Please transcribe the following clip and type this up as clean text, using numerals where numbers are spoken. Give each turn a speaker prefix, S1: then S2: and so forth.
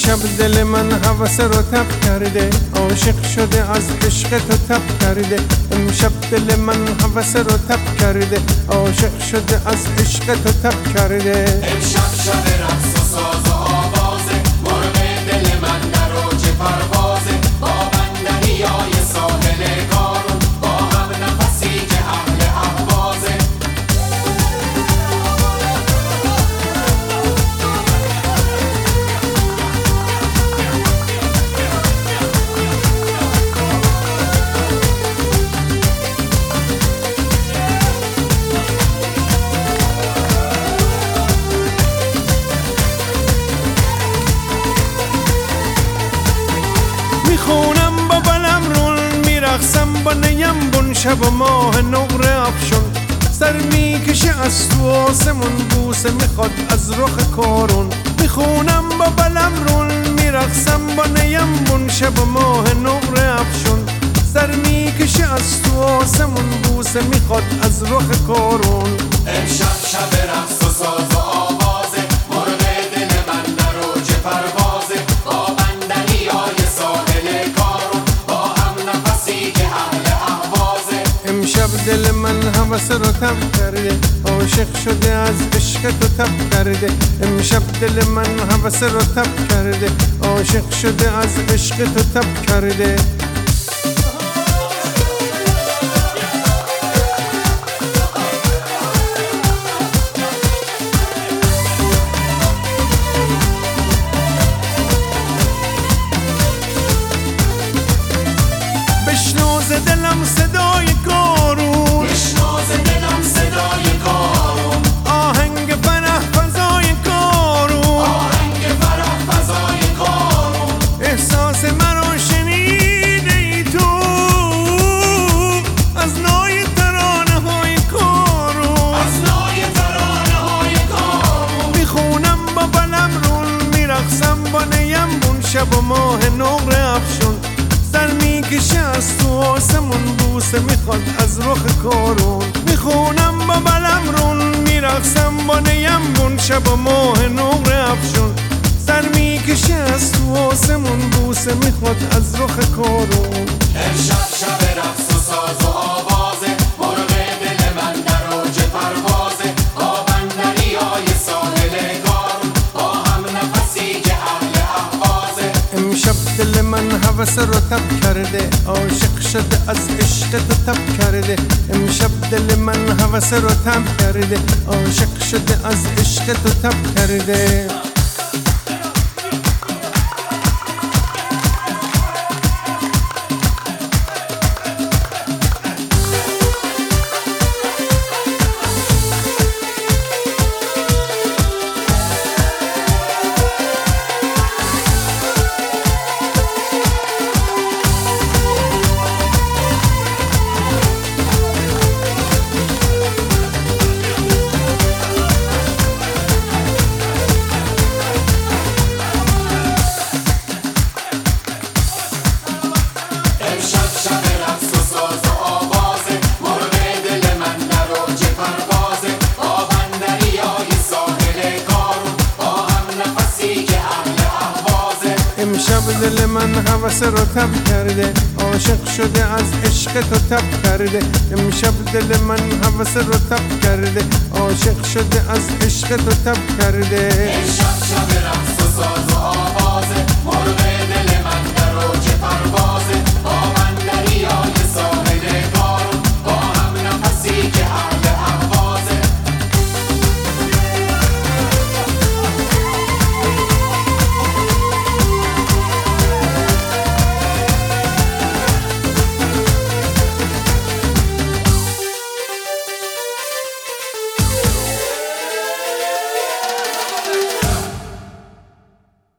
S1: امشب دل من هوس رو تب کرده، عاشق شده از عشق تو تب کرده. امشب دل من هوس رو تب کرده، عاشق شده از عشق تو تب کرده.
S2: امشب شب رقص و ساز و آوازه، مرغ دل من در اوج پروازه. با بندریای ساحل کارون، با هم نفسی که اهل اهوازه.
S1: میخونم با بلمرون، میرقصم با نیم بون، شب و ماه نقره افشون. سر میکشه از تو آسمون، بوسه میخواد از رخ کارون. میخونم با بلمرون، میرقصم با نیم بون، شب و ماه نقره افشون. سر میکشه از تو آسمون، بوسه میخواد از رخ کارون.
S2: امشب شب رقص و ساز و آوازه، مرغ دل من در اوج پروازه. با بندریای ساحل کارون، با هم نفسی که اهل اهوازه.
S1: امشب دل من هوس رو تب کرده، عاشق شده از عشق تو تب کرده. امشب دل من هوس رو تب کرده، عاشق شده از عشق تو تب کرده. بشنو ز دلم صدای کارون،
S2: بشنو ز دلم صدای کارون.
S1: آهنگ فرح فضای کارون،
S2: آهنگ فرح فضای کارون.
S1: احساس مرا شنیده ای تو از نای ترانه های کارون.
S2: از نای ترانه های کارون.
S1: میخونم با بلمرون، میرقصم با نیم بون، شب و ماه نقره افشون. سر میکشه از تو آسمون، بوسه میخواد از رخ کارون. میخونم با بلمرون، میرقصم با نیم بون، شب و ماه نقره افشون. سر میکشه از تو آسمون، بوسه میخواد از رخ کارون.
S2: امشب شب رقص و ساز و آوازه، مرغ دل من در اوج پروازه. با بندریای ساحل کارون، با هم نفسی که اهل اهوازه.
S1: امشب دل من هوس رو تب کرده، عاشق شده از عشق تو تب کرده. امشب دل من هوس رو تب کرده، عاشق شده از عشق تو تب کرده.
S2: امشب شب رقص و ساز و آوازه، مرغ دل من در اوج پروازه. با بندریای ساحل کارون، با هم نفسی که اهل اهوازه.
S1: امشب دل من هوس رو تب کرده، عاشق شده از عشق تو تب کرده. امشب دل من هوس رو تب کرده، عاشق شده از عشق تو تب کرده.
S2: امشب شب رقص و ساز و آوازه،